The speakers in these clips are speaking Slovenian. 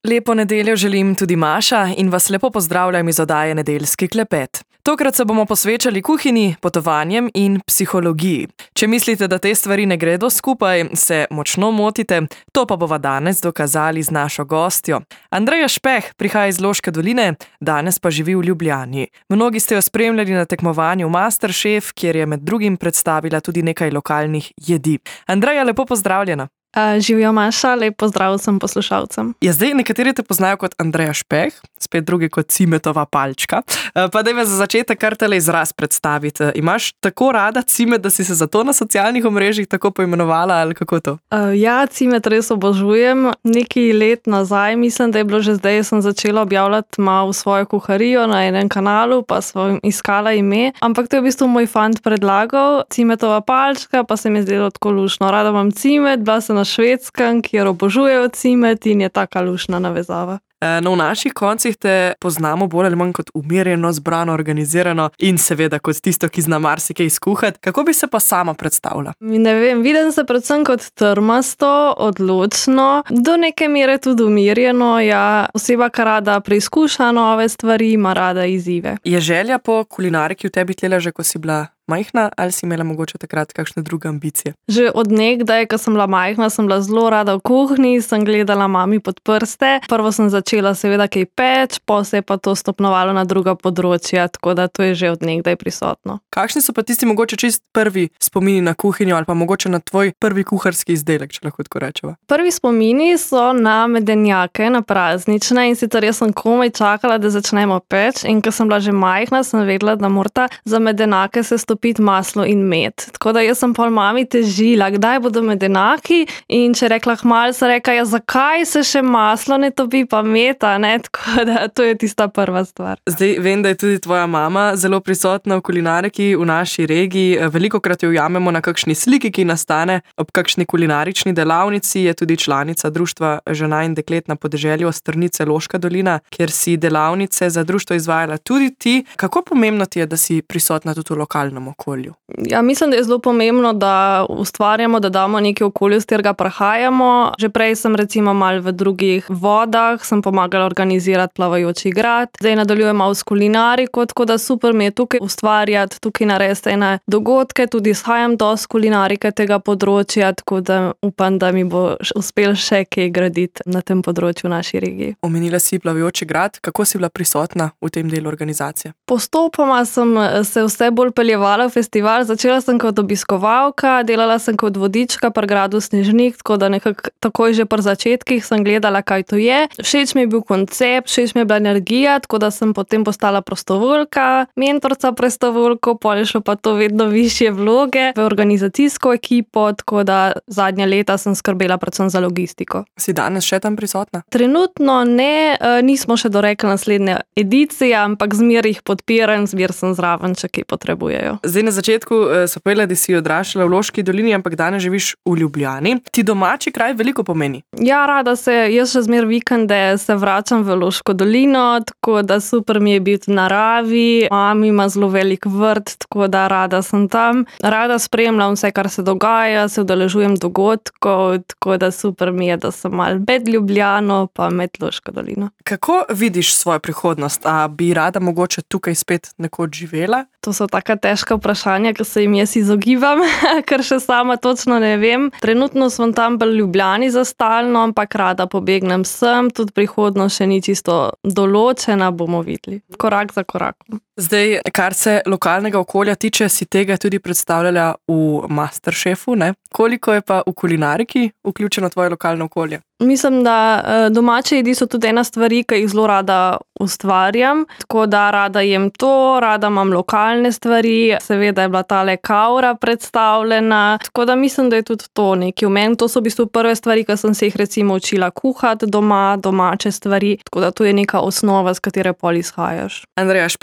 Lepo nedeljo želim tudi Maša in vas lepo pozdravljam iz oddaje Nedeljski klepet. Tokrat se bomo posvečali kuhinji, potovanjem in psihologiji. Če mislite, da te stvari ne gredo skupaj, se močno motite, to pa bova danes dokazali z našo gostjo. Andreja Špeh prihaja iz Loške doline, danes pa živi v Ljubljani. Mnogi ste jo spremljali na tekmovanju Masterchef, kjer je med drugim predstavila tudi nekaj lokalnih jedi. Andreja, lepo pozdravljena. Živijo Maša, lep pozdrav vsem poslušalcem. Ja, zdaj nekateri te poznajo kot Andreja Špeh, spet drugi kot Cimetova palčka. Pa daj me za začetek kar tale izraz predstaviti. Imaš tako rada cimet, da si se zato na socialnih omrežjih tako poimenovala ali kako to? Ja, cimet res obožujem. Nekaj let nazaj, mislim, da je bilo že zdaj, sem začela objavljati malo svojo kuharijo na enem kanalu, pa sem iskala ime. Ampak to je v bistvu moj fant predlagal, Cimetova palčka, pa se mi je zdelo tako lušno. Rada imam cimet, bila sem na Švedskem, kjer obožujejo cimet in je taka lušna navezava. No, v naših koncih te poznamo bolj ali manj kot umirjeno, zbrano, organizirano in seveda kot tisto, ki zna marsikaj skuhati. Kako bi se pa sama predstavila? Ne vem, vidim se predvsem kot trmasto, odločno, do neke mere tudi umirjeno, ja, oseba, ki rada preizkuša nove stvari, ima rada izzive. Je želja po kulinariki v tebi tlela že, ko si bila majhna, ali si imela mogoče takrat kakšne druge ambicije? Že od nekdaj, ko sem bila majhna, sem bila zelo rada v kuhinji, sem gledala mami pod prste. Prvo sem začela seveda kaj peč, potem se je pa to stopnjevalo na druga področja, tako da to je že od nekdaj prisotno. Kakšni so pa tisti mogoče čist prvi spomini na kuhinjo ali pa mogoče na tvoj prvi kuharski izdelek, če lahko tako rečeva? Prvi spomini so na medenjake, na praznične, in sicer jaz sem komaj čakala, da začnemo peč, in ko sem bila že majhna, sem vedela, da morata za medenjake se piti maslo in med. Tako da jaz sem pol mami težila, kdaj bodo medenjaki, in če rekla hmal, se reka, ja, zakaj se še maslo ne topi pa meta, ne? Tako da to je tista prva stvar. Zdaj vem, da je tudi tvoja mama zelo prisotna v kulinariki v naši regiji. Velikokrat jo ujamemo na kakšni sliki, ki nastane ob kakšni kulinarični delavnici. Je tudi članica društva žena in deklet na podeželju Strnice Loška dolina, kjer si delavnice za društvo izvajala tudi ti. Kako pomembno ti je, da si prisotna tudi v lokalnem okolju? Ja, mislim, da je zelo pomembno, da ustvarjamo, da damo neki okolju, s katerega prihajamo. Že prej sem recimo malo v drugih vodah, sem pomagala organizirati plavajoči grad. Zdaj nadaljujem malo s kulinariko, tako da super mi je tukaj ustvarjati, tukaj narediti ene dogodke, tudi izhajam dosti kulinarike tega področja, tako da upam, da mi bo uspel še kaj graditi na tem področju v naši regiji. Omenila si plavajoči grad, kako si bila prisotna v tem delu organizacije? Postopoma sem se vse bolj peljevala v festival. Začela sem kot obiskovalka, delala sem kot vodička pri gradu Snežnik, tako da nekako takoj že pri začetkih sem gledala, kaj to je. Všeč mi je bil koncept, všeč mi je bila energija, tako da sem potem postala prostovoljka, mentorca prostovoljko, pol je šlo pa to vedno višje vloge v organizacijsko ekipo, tako da zadnja leta sem skrbela predvsem za logistiko. Si danes še tam prisotna? Trenutno ne, nismo še dorekli naslednje edicije, ampak zmer jih podpiram, zmer sem zraven, če kaj potrebujejo. Zdaj na začetku so povedala, da si odraščala v Loški dolini, ampak danes živiš v Ljubljani. Ti domači kraj veliko pomeni? Ja, rada se, jaz še zmer vikende se vračam v Loško dolino, tako da super mi je biti v naravi. Mami ima zelo velik vrt, tako da rada sem tam. Rada spremljam vse, kar se dogaja, se udeležujem dogodkov, tako da super mi je, da sem malo med Ljubljano pa med Loško dolino. Kako vidiš svojo prihodnost? A bi rada mogoče tukaj spet nekoč živela? To so taka težka vprašanja, ki se jim jaz izogibam, ker še sama točno ne vem. Trenutno sem tam v Ljubljani za stalno, ampak rada pobegnem sem, tudi prihodnost še ni čisto določena, bomo videli. Korak za korakom. Zdaj, kar se lokalnega okolja tiče, si tega tudi predstavljala v Masterchefu, ne? Koliko je pa v kulinariki vključeno tvoje lokalno okolje? Mislim, da domače jedi so tudi ena stvari, ki jih zelo rada ustvarjam, tako da rada jem to, rada imam lokalne stvari, seveda je bila tale kavra predstavljena, tako da mislim, da je tudi to nekaj v meni. To so v bistvu prve stvari, ki sem se jih recimo učila kuhati doma, domače stvari, tako da to je neka osnova, z katere pol izhajaš. Andreja Špeh je v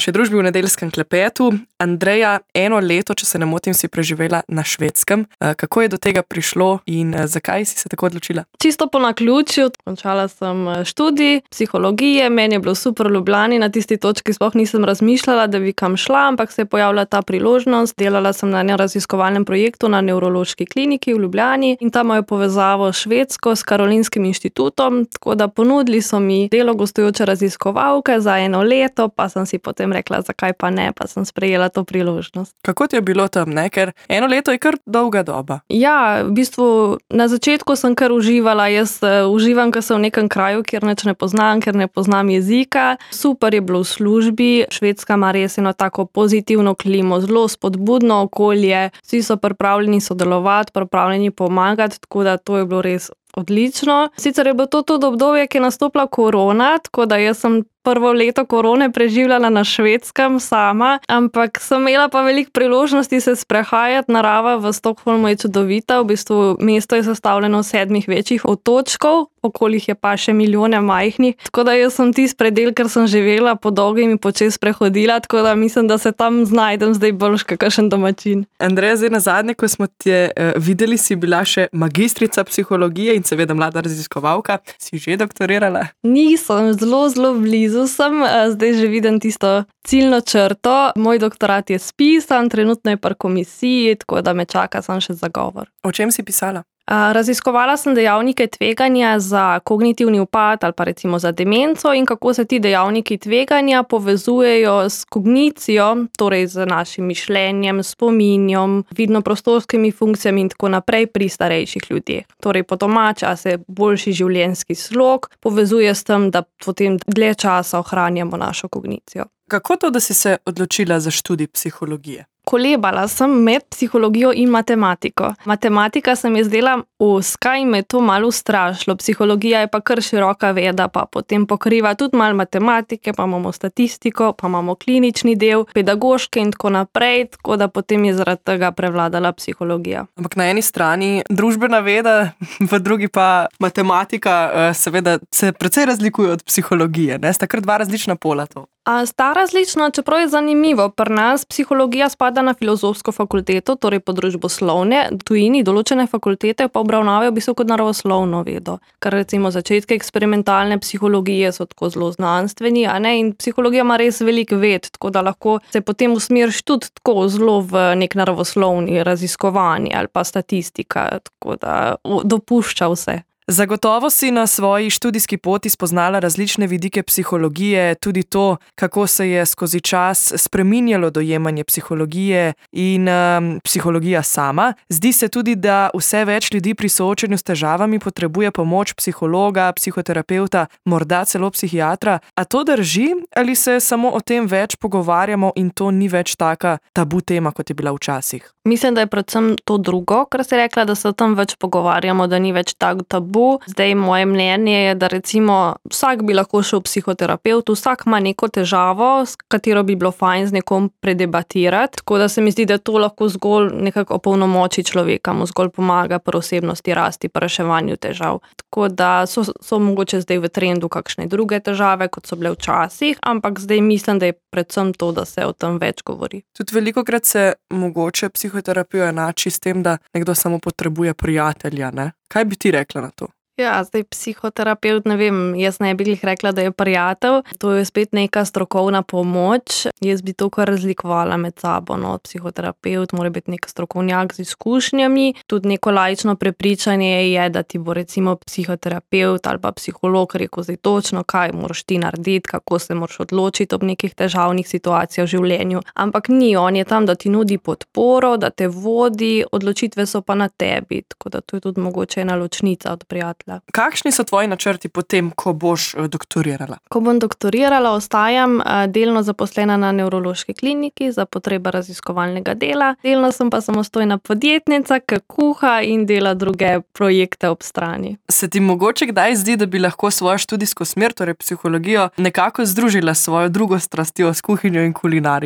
naši družbi v nedeljskem klepetu. Andreja, 1 leto, če se ne motim, si preživela na Švedskem. Kako je do tega prišlo in zakaj si se tako odločila? Čisto po naključju. Končala sem študij psihologije, meni je bilo super v Ljubljani, na tisti točki sploh nisem razmišljala, da bi kam šla, ampak se je pojavila ta priložnost. Delala sem na enem raziskovalnem projektu na nevrološki kliniki v Ljubljani in tam imajo povezavo s Švedsko, s Karolinskim inštitutom, tako da ponudili so mi delo gostujoče raziskovalke za 1 leto, pa sem si potem rekla, zakaj pa ne, pa sem sprejela to priložnost. Kako ti je bilo tam, ne? Ker 1 leto je kar dolga doba. Ja, v bistvu na začetku sem kar uživala. Jaz uživam, ker sem v nekem kraju, kjer nič ne poznam, ker ne poznam jezika. Super je bilo v službi. Švedska ima res eno tako pozitivno klimo, zelo spodbudno okolje. Vsi so pripravljeni sodelovati, pripravljeni pomagati, tako da to je bilo res odlično. Sicer je bilo to tudi obdobje, ki je nastopila korona, tako da jaz sem prvo leto korone preživljala na Švedskem sama, ampak sem imela pa veliko priložnosti se sprehajati. Narava v Stockholmu je čudovita, v bistvu mesto je sestavljeno 7 večjih otočkov, okoli jih je pa še milijone majhnih, tako da jaz sem tisti predel, ker sem živela po dolgem in počez prehodila, tako da mislim, da se tam znajdem zdaj boljš kakšen domačin. Andreja, zdaj nazadnje, ko smo te videli, si bila še magistrica psihologije in seveda mlada raziskovalka. Si že doktorirala? Nisem, zelo blizu sem, zdaj že vidim tisto ciljno črto. Moj doktorat je spisan, trenutno je pri komisiji, tako da me čaka samo še zagovor. O čem si pisala? Raziskovala sem dejavnike tveganja za kognitivni upad ali pa recimo za demenco in kako se ti dejavniki tveganja povezujejo s kognicijo, torej z našim mišljenjem, spominjem, vidno-prostorskimi funkcijami in tako naprej pri starejših ljudeh. Torej po domače, a se boljši življenjski slog povezuje s tem, da potem dlje časa ohranjamo našo kognicijo. Kako to, da si se odločila za študij psihologije? Kolebala sem med psihologijo in matematiko. Matematika se mi je zdela ozka in me je to malo ustrašilo. Psihologija je pa kar široka veda, pa potem pokriva tudi malo matematike, pa imamo statistiko, pa imamo klinični del, pedagoške in tako naprej, tako da potem je zaradi tega prevladala psihologija. Ampak na eni strani družbena veda, v drugi pa matematika, seveda se precej razlikuje od psihologije, ne? Sta kar 2 različna pola to. Sta različna, čeprav je zanimivo. Pri nas psihologija spada na filozofsko fakulteto, torej po družboslovne, tujini določene fakultete pa obravnavajo v bistvu kot naravoslovno vedo. Ker recimo začetke eksperimentalne psihologije so tako zelo znanstveni, a ne, in psihologija ima res veliko ved, tako da lahko se potem usmeriš tudi tako zelo v nek naravoslovni raziskovanje ali pa statistika, tako da dopušča vse. Zagotovo si na svoji študijski poti spoznala različne vidike psihologije, tudi to, kako se je skozi čas spreminjalo dojemanje psihologije in psihologija sama. Zdi se tudi, da vse več ljudi pri soočenju s težavami potrebuje pomoč psihologa, psihoterapeuta, morda celo psihiatra. A to drži ali se samo o tem več pogovarjamo in to ni več taka tabu tema, kot je bila včasih? Mislim, da je predvsem to drugo, kar si rekla, da se o tem več pogovarjamo, da ni več tak tabu. Zdaj moje mnenje je, da recimo vsak bi lahko šel v psihoterapeutu, vsak ima neko težavo, s katero bi bilo fajn z nekom predebatirati, tako da se mi zdi, da to lahko zgolj nekako opolnomoči človeka, mu zgolj pomaga pri osebnosti rasti, pri reševanju težav. Tako da so mogoče zdaj v trendu kakšne druge težave, kot so bile včasih, ampak zdaj mislim, da je predvsem to, da se o tem več govori. Tudi velikokrat se mogoče psihoterapija enači s tem, da nekdo samo potrebuje prijatelja, ne? Kaj bi ti rekla na to? Ja, zdaj psihoterapeut, ne vem, jaz ne bi glih rekla, da je prijatelj. To je spet neka strokovna pomoč. Jaz bi to kar razlikovala med sabo. No, psihoterapeut mora biti nek strokovnjak z izkušnjami. Tudi neko laično prepričanje je, da ti bo recimo psihoterapeut ali pa psiholog rekel zdaj točno, kaj moraš ti narediti, kako se moraš odločiti ob nekih težavnih situacijah v življenju. Ampak ni, on je tam, da ti nudi podporo, da te vodi, odločitve so pa na tebi. Tako da to je tudi mogoče ena ločnica od prijatelja. Kakšni so tvoji načrti potem, ko boš doktorirala? Ko bom doktorirala, ostajam delno zaposlena na nevrološki kliniki za potrebe raziskovalnega dela. Delno sem pa samostojna podjetnica, ki kuha in dela druge projekte ob strani. Se ti mogoče kdaj zdi, da bi lahko svojo študijsko smer, torej psihologijo, nekako združila s svojo drugo strastjo, s kuhinjo in kulinariko?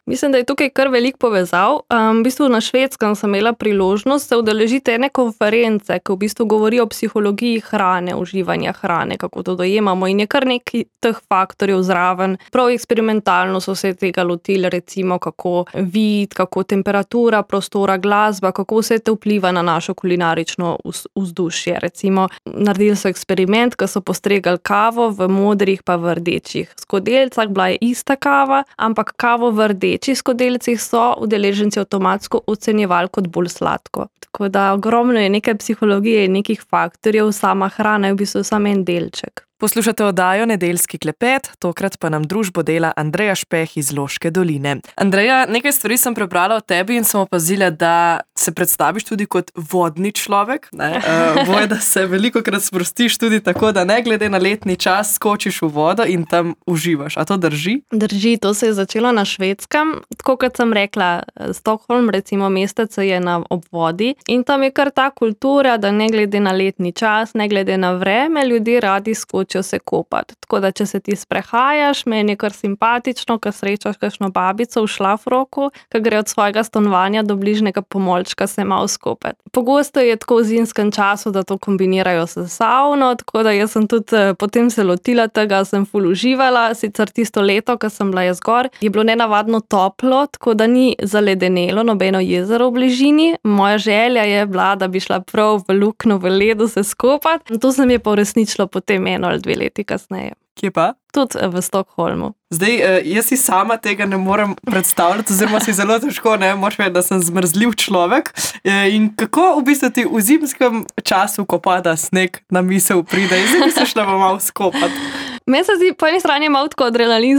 Mislim, da je tukaj kar veliko povezav. V bistvu na Švedskem sem imela priložnost se udeležiti ene konference, ki v bistvu govori o psihologiji hrane, uživanja hrane, kako to dojemamo in je kar nekaj teh faktorjev zraven. Prav eksperimentalno so se tega lotili, recimo kako vid, kako temperatura prostora, glasba, kako vse te vpliva na našo kulinarično vzdušje. Recimo naredili so eksperiment, ko so postregali kavo v modrih pa v rdečih skodelica, bila je ista kava, ampak kavo v rdečih skodelici so udeleženci avtomatsko ocenjevali kot bolj sladko. Tako da ogromno je nekaj psihologije in nekih faktorjev, sama hrana je v bistvu samo en delček. Poslušate oddajo Nedeljski klepet, tokrat pa nam družbo dela Andreja Špeh iz Loške doline. Andreja, nekaj stvari sem prebrala o tebi in sem opazila, da se predstaviš tudi kot vodni človek. Boj, da se velikokrat sprostiš tudi tako, da ne glede na letni čas skočiš v vodo in tam uživaš. A to drži? Drži, to se je začelo na Švedskem. Tako kot sem rekla, Stockholm, recimo mestec je na obvodi in tam je kar ta kultura, da ne glede na letni čas, ne glede na vreme, ljudje radi skočijo se kopati. Tako da, če se ti sprehajaš, meni je kar simpatično, ko srečaš kakšno babico v šlafroku, ki gre od svojega stanovanja do bližnjega pomolčka se malo skopati. Pogosto je tako v zimskem času, da to kombinirajo s savno, tako da jaz sem tudi potem se lotila tega, sem ful uživala, sicer tisto leto, ko sem bila jaz gor, je bilo nenavadno toplo, tako da ni zaledenelo nobeno jezero v bližini. Moja želja je bila, da bi šla prav v luknjo v ledu se skopati. To se mi je pa uresničilo potem 1 ali 2 leti kasneje. Kje pa? Tudi v Stockholmu. Zdaj, jaz si sama tega ne morem predstavljati, oziroma si zelo težko, moraš vedeti, da sem zmrzljiv človek. In kako v bistvu ti v zimskem času, ko pada sneg, na misel pride in zdaj bi se šla malo skopati? Meni se zdi po eni strani malo tako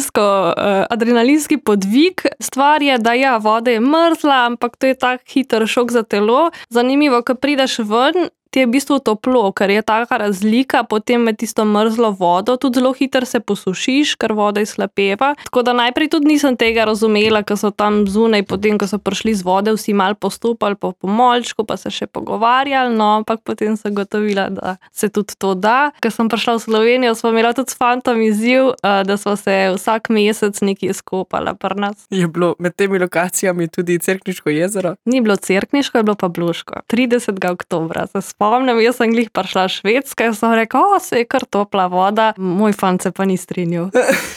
adrenalinski podvig. Stvar je, da ja, voda je mrzla, ampak to je tak hiter šok za telo. Zanimivo, ko prideš ven, ti je v bistvu toplo, ker je taka razlika potem med tisto mrzlo vodo, tudi zelo hitro se posušiš, ker voda izhlapeva. Tako da najprej tudi nisem tega razumela, ko so tam zunaj, potem ko so prišli z vode, vsi malo postopali po pomolčku, pa se še pogovarjali, no, ampak potem sem gotovila, da se tudi to da. Ko sem prišla v Slovenijo, smo imela tudi s fantom izziv, da smo se vsak mesec nekaj skopala pri nas. Je bilo med temi lokacijami tudi Cerkniško jezero? Ni bilo Cerkniško, je bilo pa Bluško. 30. oktobra, spomnim, jaz sem glih prišla Švedska in sem rekla, se je kar topla voda, moj fant se pa ni strinjal.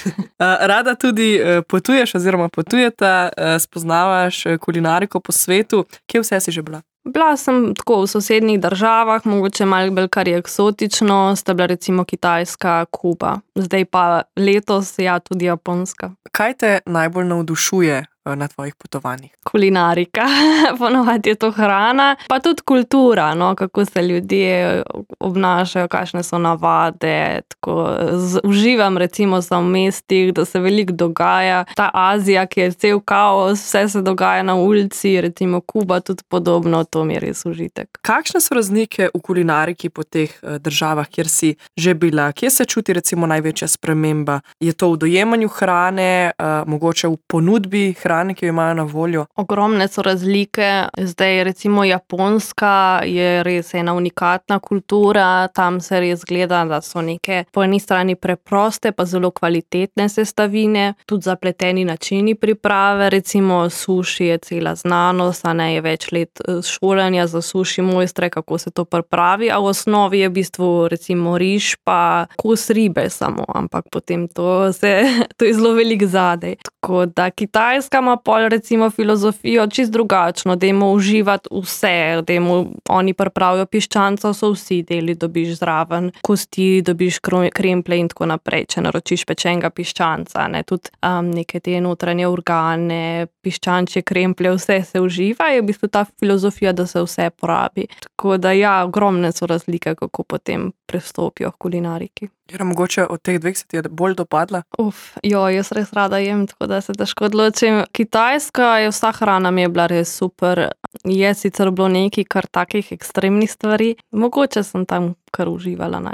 Rada tudi potuješ oziroma potujeta, spoznavaš kulinariko po svetu. Kje vse si že bila? Bila sem tako v sosednjih državah, mogoče malo bolj kar je eksotično, sta bila recimo Kitajska, Kuba. Zdaj pa letos, ja, tudi Japonska. Kaj te najbolj navdušuje na tvojih potovanjih? Kulinarika, ponovadi je to hrana, pa tudi kultura, no, kako se ljudje obnašajo, kakšne so navade, tako uživam recimo v mestih, da se veliko dogaja. Ta Azija, ki je cel kaos, vse se dogaja na ulici, recimo Kuba tudi podobno, to mi je res užitek. Kakšne so razlike v kulinariki po teh državah, kjer si že bila? Kje se čuti recimo največja sprememba? Je to v dojemanju hrane, mogoče v ponudbi hrane, ki jo imajo na voljo? Ogromne so razlike. Zdaj recimo Japonska je res ena unikatna kultura. Tam se res gleda, da so neke po eni strani preproste, pa zelo kvalitetne sestavine, tudi zapleteni načini priprave. Recimo suši je cela znanost, je več let šolanja za suši mojstre, kako se to pripravi, a v osnovi je v bistvu recimo riž pa kos ribe samo, ampak potem to je zelo velik zadej. Tako da Kitajska ima pol recimo filozofijo čist drugačno, dajmo uživati vse, dajmo, oni pripravijo piščanca, so vsi deli, dobiš zraven kosti, dobiš kremplje in tako naprej, če naročiš pečenega piščanca, tudi neke te notranje organe, piščančje kremplje, vse se uživa, je v bistvu ta filozofija, da se vse porabi. Tako da ja, ogromne so razlike, kako potem prestopijo v kulinariki. Jer mogoče od teh dveh se ti je bolj dopadla? Jaz res rada jem, tako da se težko odločim. Kitajska je, vsa hrana mi je bila res super. Je sicer bilo nekaj kar takih ekstremnih stvari. Mogoče sem tam kar uživala najbolj.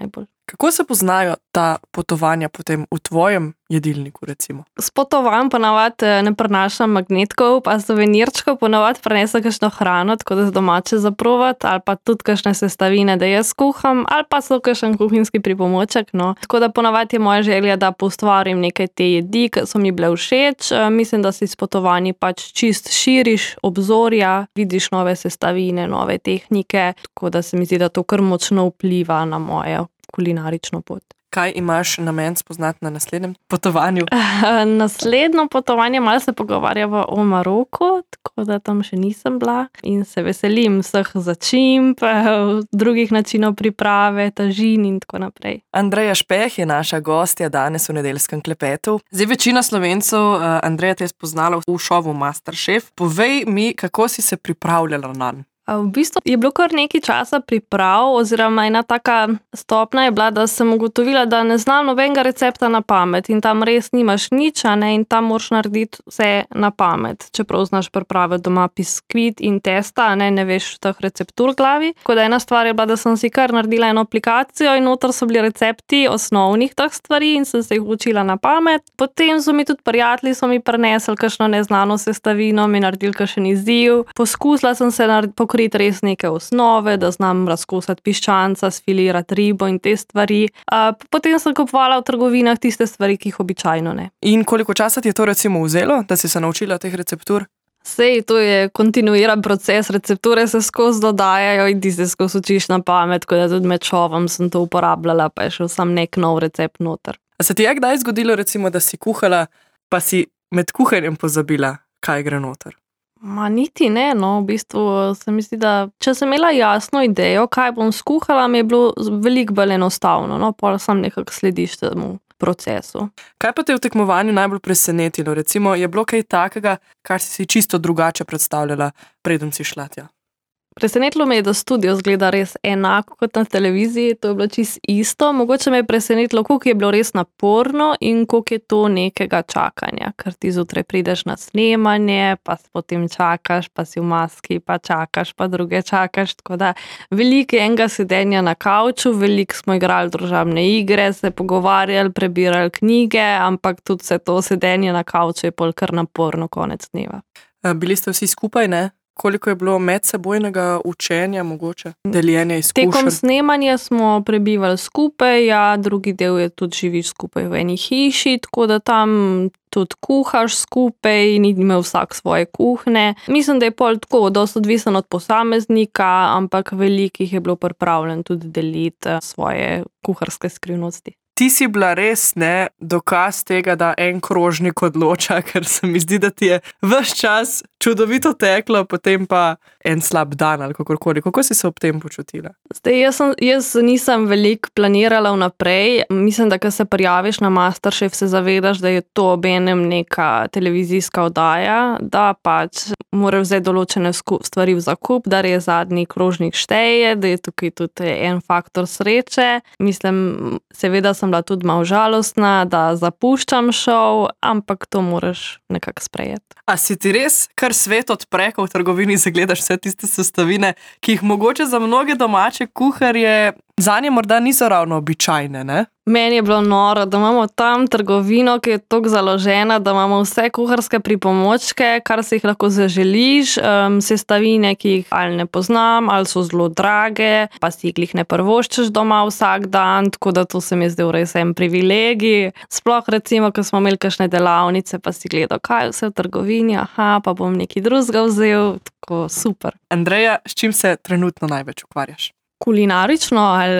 Kako se poznajo ta potovanja potem v tvojem jedilniku, recimo? S potovanjem ponavadi ne prenašam magnetkov, pa suvenirčkov, ponavadi prenesem kakšno hrano, tako da z domače za provat, ali pa tudi kakšne sestavine, da jaz kuham, ali pa so kakšen kuhinjski pripomoček, no. Tako da ponavadi je moja želja, da poustvarim nekaj te jedi, ki so mi bile všeč. Mislim, da si s potovanji pač čist širiš obzorja, vidiš nove sestavine, nove tehnike, tako da se mi zdi, da to kar močno vpliva na mojo kulinarično pot. Kaj imaš namen spoznati na naslednjem potovanju? Naslednjo potovanje malo se pogovarjava o Maroku, tako da tam še nisem bila in se veselim vseh začimb, drugih načinov priprave, tažin in tako naprej. Andreja Špeh je naša gostja danes v Nedeljskem klepetu. Zdaj večina Slovencev, Andreja, te je spoznala v šovu MasterChef. Povej mi, kako si se pripravljala nanj? V bistvu je bilo kar nekaj časa priprav, oziroma ena taka stopnja je bila, da sem ugotovila, da ne znam nobenega recepta na pamet in tam res nimaš nič, in tam moraš narediti vse na pamet. Čeprav znaš pripraviti doma biskvit in testa, ne veš teh receptur v glavi. Tako da ena stvar je bila, da sem si kar naredila eno aplikacijo in noter so bili recepti osnovnih teh stvari in sem se jih učila na pamet. Potem so mi tudi prijatelji prinesli kakšno neznano sestavino, mi naredili kakšen izziv. Poskusila sem se pokriti res neke osnove, da znam razkosati piščanca, sfilirati ribo in te stvari. Potem sem kupovala v trgovinah tiste stvari, ki jih običajno ne. In koliko časa ti je to recimo vzelo, da si se naučila teh receptur? Sej, to je kontinuiran proces, recepture se skozi dodajajo in ti se skozi učiš na pamet, tako da tudi med šovom sem to uporabljala, pa je šel sam nek nov recept noter. A se ti je kdaj zgodilo recimo, da si kuhala, pa si med kuhanjem pozabila, kaj gre noter? Niti ne, no, v bistvu se mi zdi, da če sem imela jasno idejo, kaj bom skuhala, mi je bilo veliko bolj enostavno, no, pol sem nekako slediš temu procesu. Kaj pa te v tekmovanju najbolj presenetilo? Recimo, je bilo kaj takega, kar si čisto drugače predstavljala, preden si šla tja? Presenetilo me je, da studio izgleda res enako kot na televiziji, to je bilo čisto isto. Mogoče me je presenetilo, koliko je bilo res naporno in koliko je to nekega čakanja, ker ti zjutraj prideš na snemanje, pa potem čakaš, pa si v maski, pa čakaš, pa druge čakaš, tako da veliko je enega sedenja na kavču, veliko smo igrali družabne igre, se pogovarjali, prebirali knjige, ampak tudi vse to sedenje na kavču je pol kar naporno konec dneva. Bili ste vsi skupaj, ne? Koliko je bilo medsebojnega učenja, mogoče deljenja izkušenj? Tekom snemanja smo prebivali skupaj, drugi del je tudi živiš skupaj v eni hiši, tako da tam tudi kuhaš skupaj in ima vsak svoje kuhne. Mislim, da je pol tako dosti odvisen od posameznika, ampak velikih je bilo pripravljen tudi deliti svoje kuharske skrivnosti. Ti si bila res, dokaz tega, da en krožnik odloča, ker se mi zdi, da ti je ves čas čudovito teklo, potem pa en slab dan ali kakorkoli. Kako si se ob tem počutila? Zdaj, jaz nisem veliko planirala vnaprej. Mislim, da ko se prijaviš na MasterChef, se zavedaš, da je to obenem neka televizijska oddaja, da pač moraš vzeti določene stvari v zakup, da res zadnji krožnik šteje, da je tukaj tudi en faktor sreče. Mislim, seveda sem bila tudi malo žalostna, da zapuščam šov, ampak to moraš nekako sprejeti. A si ti res kar svet odpre, ko v trgovini zagledaš vse tiste sestavine, ki jih mogoče za mnoge domače kuharje zanje morda niso ravno običajne, ne? Meni je bilo noro, da imamo tam trgovino, ki je toliko založena, da imamo vse kuharske pripomočke, kar si jih lahko zaželiš, sestavine, ki jih ali ne poznam, ali so zelo drage, pa si jih ne prvoščeš doma vsak dan, tako da to se mi je zdel res en privilegij. Sploh recimo, ko smo imeli kakšne delavnice, pa si gledal, kaj vse v trgovini, pa bom nekaj drugega vzel, tako super. Andreja, s čim se trenutno največ ukvarjaš? Kulinarično ali?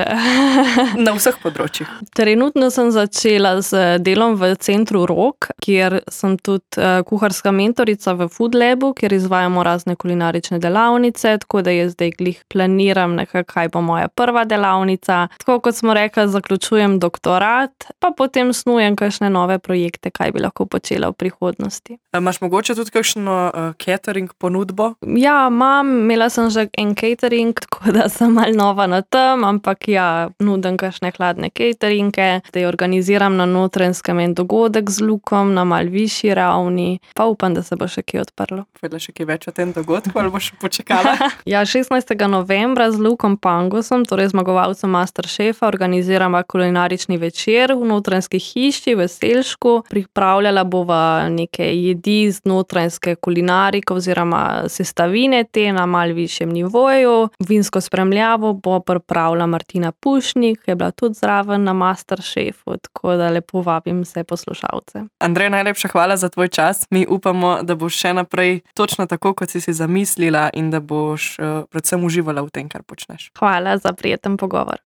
Na vseh področjih. Trenutno sem začela z delom v centru Rog, kjer sem tudi kuharska mentorica v Food Labu, kjer izvajamo razne kulinarične delavnice, tako da jaz zdaj glih planiram nekako, kaj bo moja prva delavnica. Tako kot smo rekli, zaključujem doktorat, pa potem snujem kakšne nove projekte, kaj bi lahko počela v prihodnosti. Imaš mogoče tudi kakšno catering ponudbo? Ja, imela sem že en catering, tako da sem malo nova na tem, ampak ja, nudim kakšne hladne cateringe, zdaj organiziram na Notranjskem en dogodek z Lukom na mal višji ravni, pa upam, da se bo še kje odprlo. Povedala še kaj več o tem dogodku ali boš počakala? Ja, 16. novembra z Lukom Pangusom, torej zmagovalcem Masterchefa, organiziramo kulinarični večer v Notranjski hiši v Selšku. Pripravljala bova neke jedi z notranjske kulinarike oziroma sestavine te na mal višjem nivoju. Vinsko spremljavo bo pripravila Martina Pušnik, ki je bila tudi zraven na Masterchefu, tako da lepo vabim vse poslušalce. Andrej, najlepša hvala za tvoj čas. Mi upamo, da boš še naprej točno tako, kot si zamislila in da boš predvsem uživala v tem, kar počneš. Hvala za prijeten pogovor.